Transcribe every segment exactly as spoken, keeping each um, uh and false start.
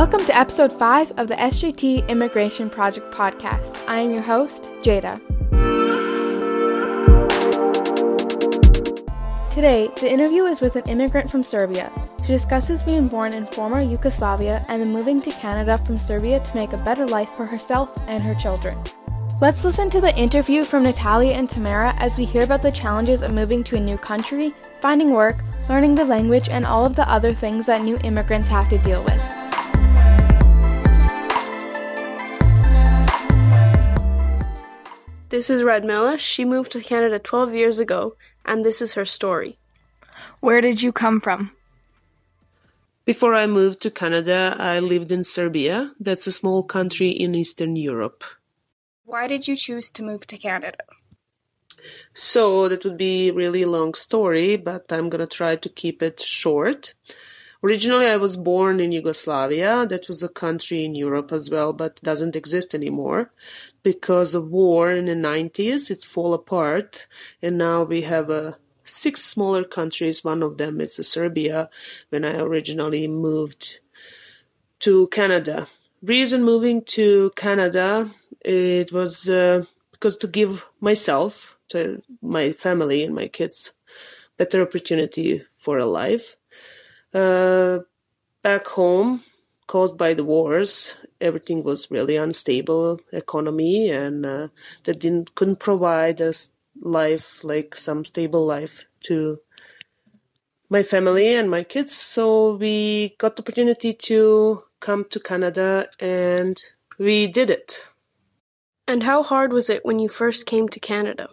Welcome to episode five of the S J T Immigration Project podcast. I am your host, Jada. Today, the interview is with an immigrant from Serbia. She discusses being born in former Yugoslavia and then moving to Canada from Serbia to make a better life for herself and her children. Let's listen to the interview from Natalia and Tamara as we hear about the challenges of moving to a new country, finding work, learning the language, and all of the other things that new immigrants have to deal with. This is Radmila. She moved to Canada twelve years ago, and this is her story. Where did you come from? Before I moved to Canada, I lived in Serbia. That's a small country in Eastern Europe. Why did you choose to move to Canada? So that would be a really long story, but I'm going to try to keep it short. Originally, I was born in Yugoslavia. That was a country in Europe as well, but doesn't exist anymore. Because of war in the nineties, it fell apart, and now we have uh, six smaller countries. One of them is Serbia, when I originally moved to Canada. Reason moving to Canada, it was uh, because to give myself, to my family and my kids, better opportunity for a life. Uh, back home, caused by the wars, everything was really unstable economy, and uh, that didn't couldn't provide us life like some stable life to my family and my kids. So we got the opportunity to come to Canada, and we did it. And how hard was it when you first came to Canada?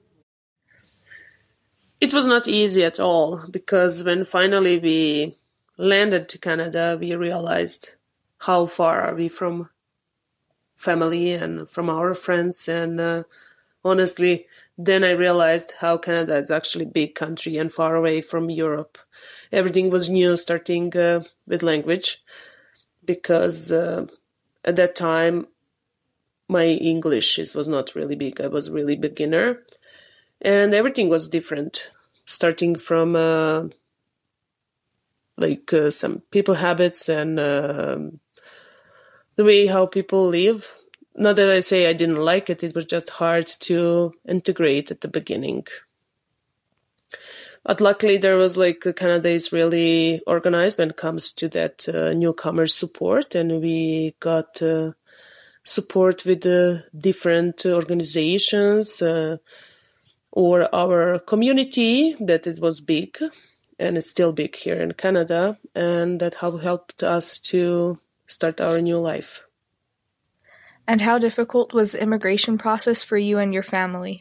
It was not easy at all, because when finally we landed to Canada, we realized how far are we from family and from our friends. And uh, honestly, then I realized how Canada is actually a big country and far away from Europe. Everything was new, starting uh, with language, because uh, at that time, my English is, was not really big. I was really beginner. And everything was different, starting from uh, like uh, some people habits and uh, the way how people live. Not that I say I didn't like it, it was just hard to integrate at the beginning. But luckily there was like uh, Canada is really organized when it comes to that uh, newcomer support, and we got uh, support with the uh, different organizations, uh, or our community, that it was big, and it's still big here in Canada, and that have helped us to start our new life. And how difficult was the immigration process for you and your family?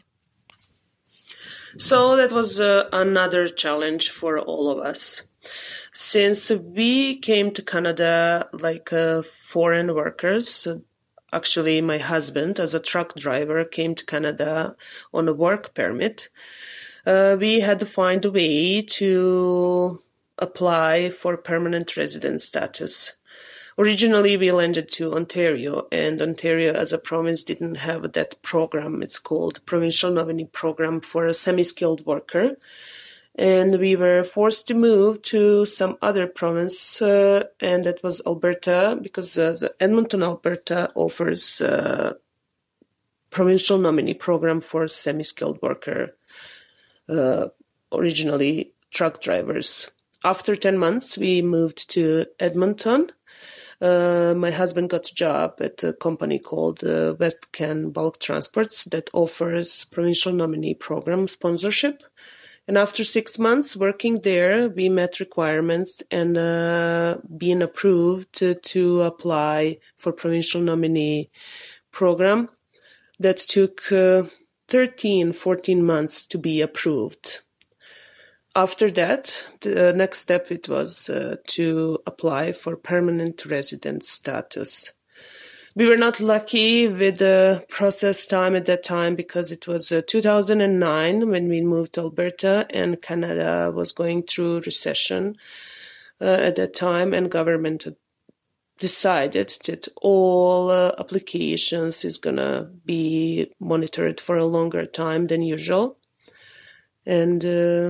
So that was uh, another challenge for all of us. Since we came to Canada like uh, foreign workers, actually, my husband, as a truck driver, came to Canada on a work permit. Uh, we had to find a way to apply for permanent resident status. Originally, we landed to Ontario, and Ontario as a province didn't have that program. It's called Provincial Nominee Program for a semi-skilled worker. And we were forced to move to some other province, uh, and that was Alberta, because uh, the Edmonton, Alberta offers uh, provincial nominee program for semi-skilled worker, uh, originally truck drivers. After ten months, we moved to Edmonton. Uh, my husband got a job at a company called uh, West Can Bulk Transports that offers provincial nominee program sponsorship. And after six months working there, we met requirements and uh, being approved to, to apply for provincial nominee program. That took uh, thirteen, fourteen months to be approved. After that, the next step it was uh, to apply for permanent resident status. We were not lucky with the process time at that time, because it was uh, two thousand nine when we moved to Alberta, and Canada was going through recession uh, at that time, and government decided that all uh, applications is going to be monitored for a longer time than usual. And uh,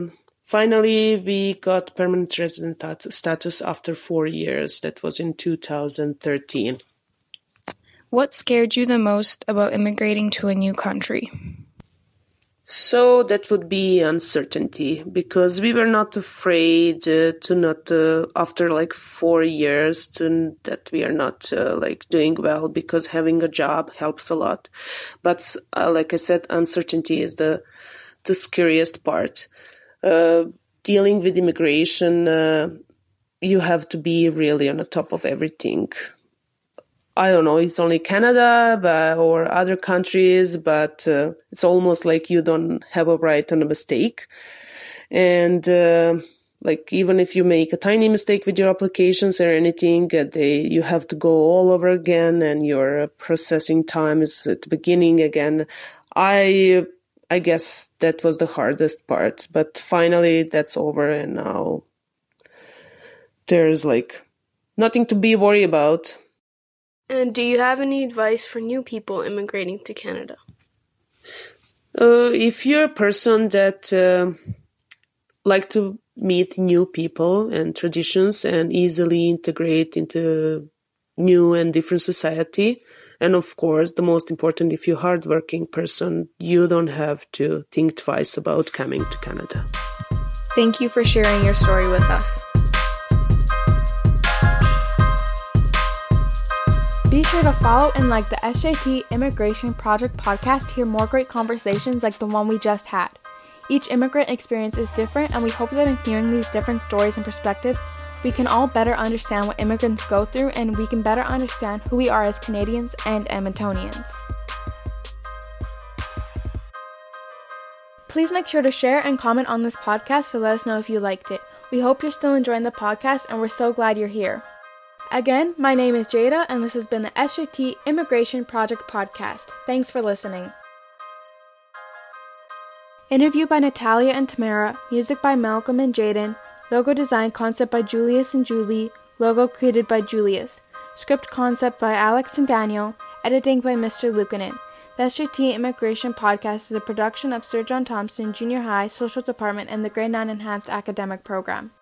finally, we got permanent resident status after four years. That was in two thousand thirteen. What scared you the most about immigrating to a new country? So that would be uncertainty, because we were not afraid uh, to not, uh, after like four years, to, that we are not uh, like doing well, because having a job helps a lot. But uh, like I said, uncertainty is the the scariest part. Uh, dealing with immigration, uh, you have to be really on the top of everything. I don't know, it's only Canada but, or other countries, but uh, it's almost like you don't have a right on a mistake. And uh, like even if you make a tiny mistake with your applications or anything, uh, they you have to go all over again, and your processing time is at the beginning again. I I guess that was the hardest part, but finally that's over, and now there's like nothing to be worried about. And do you have any advice for new people immigrating to Canada? Uh, if you're a person that uh, like to meet new people and traditions and easily integrate into new and different society, and of course, the most important, if you're a hardworking person, you don't have to think twice about coming to Canada. Thank you for sharing your story with us. Be sure to follow and like the S J T Immigration Project podcast to hear more great conversations like the one we just had. Each immigrant experience is different, and we hope that in hearing these different stories and perspectives, we can all better understand what immigrants go through, and we can better understand who we are as Canadians and Edmontonians. Please make sure to share and comment on this podcast to let us know if you liked it. We hope you're still enjoying the podcast, and we're so glad you're here. Again, my name is Jada, and this has been the S J T Immigration Project podcast. Thanks for listening. Interview by Natalia and Tamara, music by Malcolm and Jaden, logo design concept by Julius and Julie, logo created by Julius, script concept by Alex and Daniel, editing by Mister Lukanen. The S J T Immigration Podcast is a production of Sir John Thompson Junior High Social Department and the Grade nine Enhanced Academic Program.